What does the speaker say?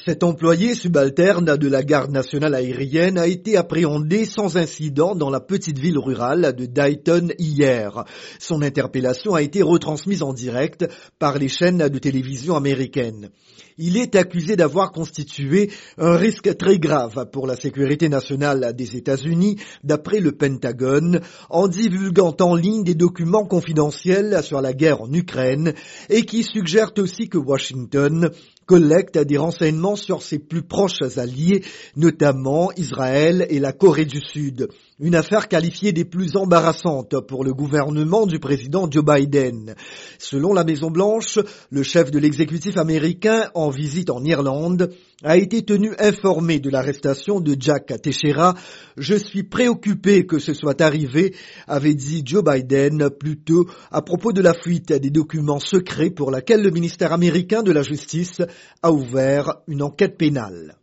Cet employé subalterne de la garde nationale aérienne a été appréhendé sans incident dans la petite ville rurale de Dayton hier. Son interpellation a été retransmise en direct par les chaînes de télévision américaines. Il est accusé d'avoir constitué un risque très grave pour la sécurité nationale des États-Unis, d'après le Pentagone, en divulguant en ligne des documents confidentiels sur la guerre en Ukraine et qui suggèrent aussi que Washington collecte des renseignements sur ses plus proches alliés, notamment Israël et la Corée du Sud. Une affaire qualifiée des plus embarrassantes pour le gouvernement du président Joe Biden. Selon la Maison-Blanche, le chef de l'exécutif américain en visite en Irlande a été tenu informé de l'arrestation de Jack Teixeira. « Je suis préoccupé que ce soit arrivé », avait dit Joe Biden plus tôt à propos de la fuite des documents secrets pour laquelle le ministère américain de la Justice a ouvert une enquête pénale.